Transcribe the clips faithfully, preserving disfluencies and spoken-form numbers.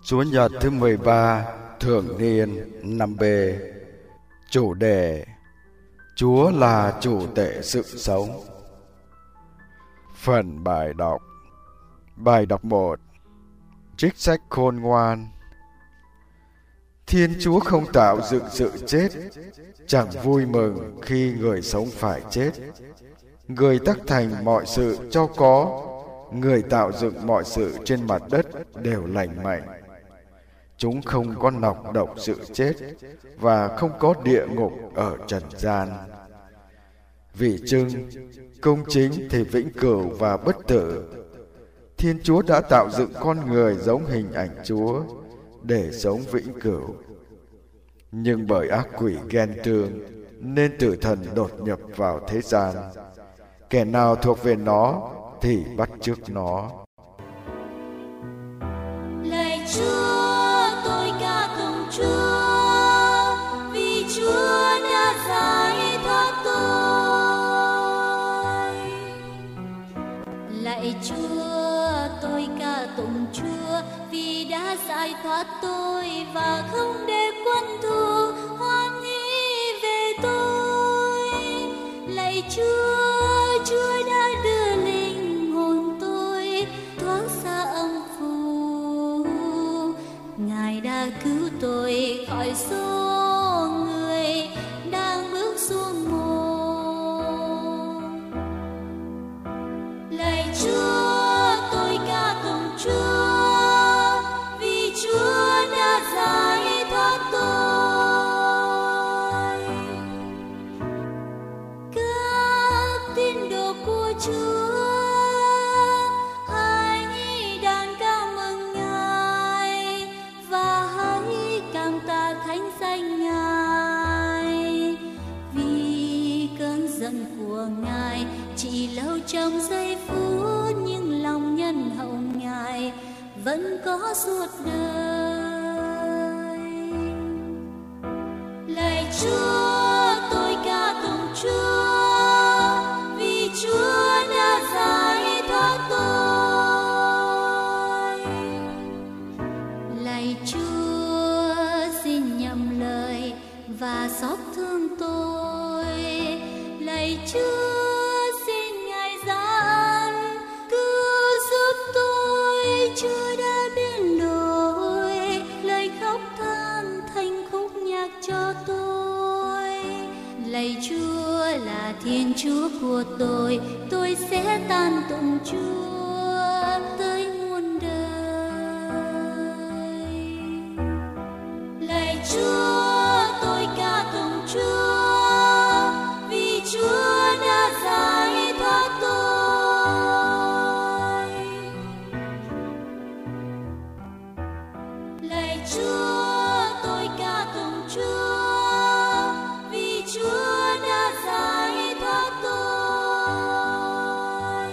Chúa Nhật thứ mười ba thường niên năm B. Chủ đề: Chúa là chủ tể sự sống. Phần bài đọc. Bài đọc một. Trích sách khôn ngoan. Thiên Chúa không tạo dựng sự chết, chẳng vui mừng khi người sống phải chết. Người tác thành mọi sự cho có, người tạo dựng mọi sự trên mặt đất đều lành mạnh. Chúng không có nọc độc sự chết, và không có địa ngục ở trần gian. Vì chưng, công chính thì vĩnh cửu và bất tử. Thiên Chúa đã tạo dựng con người giống hình ảnh Chúa, để sống vĩnh cửu. Nhưng bởi ác quỷ ghen tương, nên tử thần đột nhập vào thế gian. Kẻ nào thuộc về nó thì bắt chước nó. Lạy Chúa, tôi ca tụng Chúa, vì Chúa đã giải thoát tôi. Lạy Chúa, tôi ca tụng Chúa, vì đã giải thoát tôi và không để quân thù hoan hỷ về tôi. Lạy Chúa, Chúa đã đưa linh hồn tôi thoát xa âm phủ. Ngài đã cứu tôi khỏi số người đang bước xuống mồ. Lạy Chúa, tôi ca tụng Chúa, vì Chúa đã giải thoát tôi. Các tín đồ của Chúa, hãy đàn ca mừng Ngài và hãy cảm tạ thánh danh Ngài. Vì cơn giận của Ngài chỉ lâu trong giây phút, nhưng lòng nhân hậu Ngài vẫn có suốt đời. Lạy Chúa, tôi ca tụng Chúa, vì Chúa đã giải thoát tôi. Lạy Chúa, xin nhậm lời và xót thương tôi. Lạy Chúa, xin Ngài giáng ân cứu giúp tôi. Chúa đã biến đổi lời khóc than thành khúc nhạc cho tôi. Lạy Chúa là Thiên Chúa của tôi, tôi sẽ than tụng Chúa tới muôn đời. Lạy Chúa, tôi ca tụng Chúa, vì Chúa đã giải thoát tôi. Lạy Chúa, tôi ca tụng Chúa, vì Chúa đã giải thoát tôi.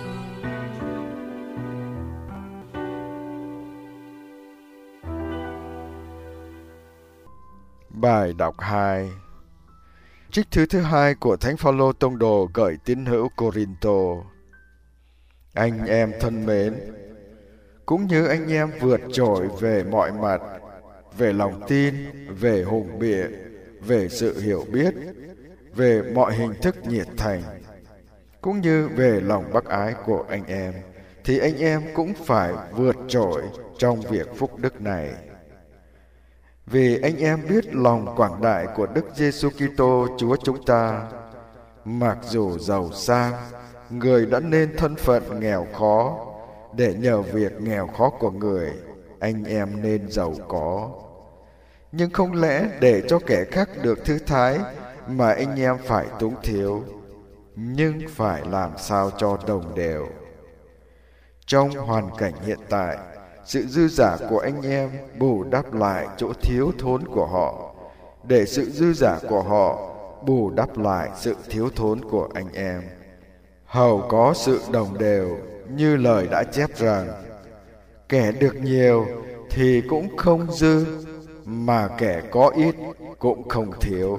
Bài đọc hai. Trích thư thứ hai của Thánh Phaolô tông đồ gửi tín hữu Cô-rin-tô. Anh em thân mến, cũng như anh em vượt trội về mọi mặt, về lòng tin, về hùng biện, về sự hiểu biết, về mọi hình thức nhiệt thành, cũng như về lòng bác ái của anh em, thì anh em cũng phải vượt trội trong việc phúc đức này. Vì anh em biết lòng quảng đại của Đức Giêsu Kitô Chúa chúng ta. Mặc dù giàu sang, người đã nên thân phận nghèo khó, để nhờ việc nghèo khó của người, anh em nên giàu có. Nhưng không lẽ để cho kẻ khác được thư thái mà anh em phải túng thiếu, nhưng phải làm sao cho đồng đều. Trong hoàn cảnh hiện tại, sự dư dả của anh em bù đắp lại chỗ thiếu thốn của họ, để sự dư dả của họ bù đắp lại sự thiếu thốn của anh em. Hầu có sự đồng đều, như lời đã chép rằng: kẻ được nhiều thì cũng không dư, mà kẻ có ít cũng không thiếu.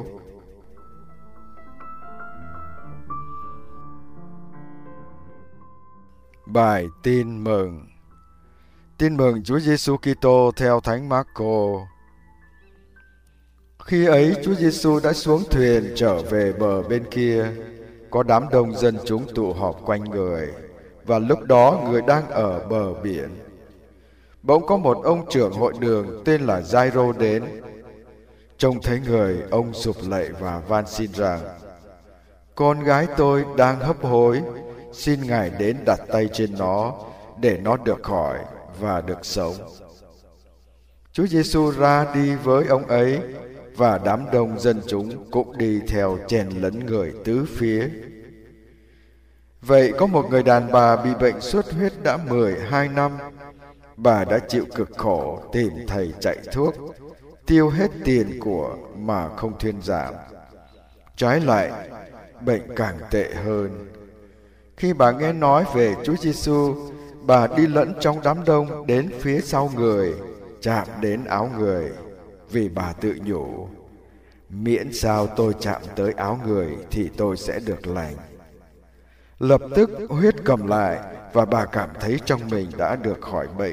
Bài tin mừng. Tin mừng Chúa Giêsu Kitô theo Thánh Marco. Khi ấy Chúa Giêsu đã xuống thuyền trở về bờ bên kia. Có đám đông dân chúng tụ họp quanh người, và lúc đó người đang ở bờ biển. Bỗng có một ông trưởng hội đường tên là Giai-rô đến. Trông thấy người, ông sụp lạy và van xin rằng: con gái tôi đang hấp hối, xin Ngài đến đặt tay trên nó để nó được khỏi và được sống. Chúa Giêsu ra đi với ông ấy, và đám đông dân chúng cũng đi theo chèn lấn người tứ phía. Vậy có một người đàn bà bị bệnh xuất huyết đã mười hai năm. Bà đã chịu cực khổ tìm thầy chạy thuốc, tiêu hết tiền của mà không thuyên giảm. Trái lại, bệnh càng tệ hơn. Khi bà nghe nói về Chúa Giêsu, bà đi lẫn trong đám đông đến phía sau người, chạm đến áo người, vì bà tự nhủ: miễn sao tôi chạm tới áo người thì tôi sẽ được lành. Lập tức huyết cầm lại, và bà cảm thấy trong mình đã được khỏi bệnh.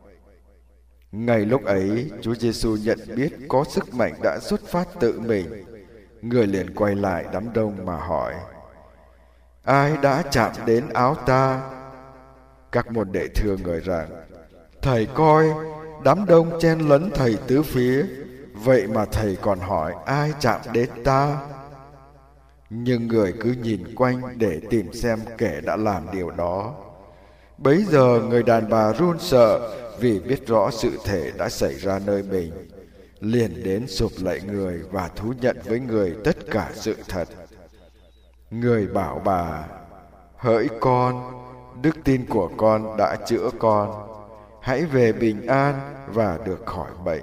Ngay lúc ấy, Chúa Giêsu nhận biết có sức mạnh đã xuất phát tự mình. Người liền quay lại đám đông mà hỏi: ai đã chạm đến áo ta? Các môn đệ thưa người rằng: thầy coi, đám đông chen lấn thầy tứ phía, vậy mà thầy còn hỏi ai chạm đến ta? Nhưng người cứ nhìn quanh để tìm xem kẻ đã làm điều đó. Bấy giờ người đàn bà run sợ vì biết rõ sự thể đã xảy ra nơi mình, liền đến sụp lạy người và thú nhận với người tất cả sự thật. Người bảo bà: hỡi con, đức tin của con đã chữa con, hãy về bình an và được khỏi bệnh.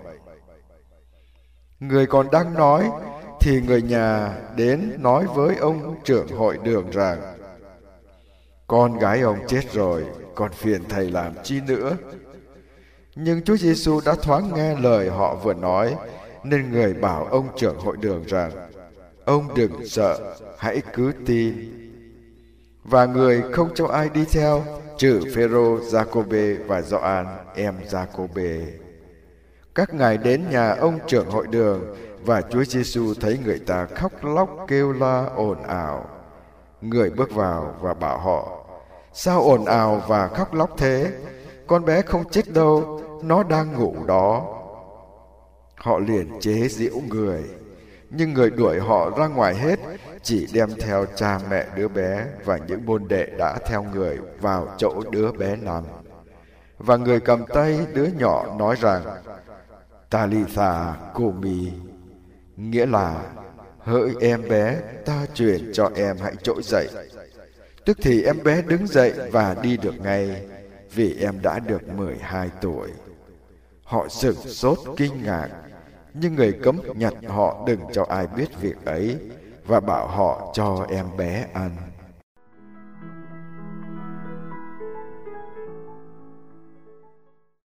Người còn đang nói thì người nhà đến nói với ông trưởng hội đường rằng: con gái ông chết rồi, còn phiền thầy làm chi nữa? Nhưng Chúa Giêsu đã thoáng nghe lời họ vừa nói, nên người bảo ông trưởng hội đường rằng: ông đừng sợ, hãy cứ tin. Và người không cho ai đi theo, trừ Phêrô, Giacôbê và Gioan em Giacôbê. Các ngài đến nhà ông trưởng hội đường, và Chúa Giêsu thấy người ta khóc lóc kêu la ồn ào. Người bước vào và bảo họ: sao ồn ào và khóc lóc thế? Con bé không chết đâu, nó đang ngủ đó. Họ liền chế giễu người, nhưng người đuổi họ ra ngoài hết, chỉ đem theo cha mẹ đứa bé và những môn đệ đã theo người vào chỗ đứa bé nằm. Và người cầm tay đứa nhỏ nói rằng: Talitha cumi, nghĩa là: hỡi em bé, ta truyền cho em hãy trỗi dậy. Tức thì em bé đứng dậy và đi được ngay, vì em đã được mười hai tuổi. Họ sửng sốt kinh ngạc, nhưng người cấm nhặt họ đừng cho ai biết việc ấy, và bảo họ cho em bé ăn.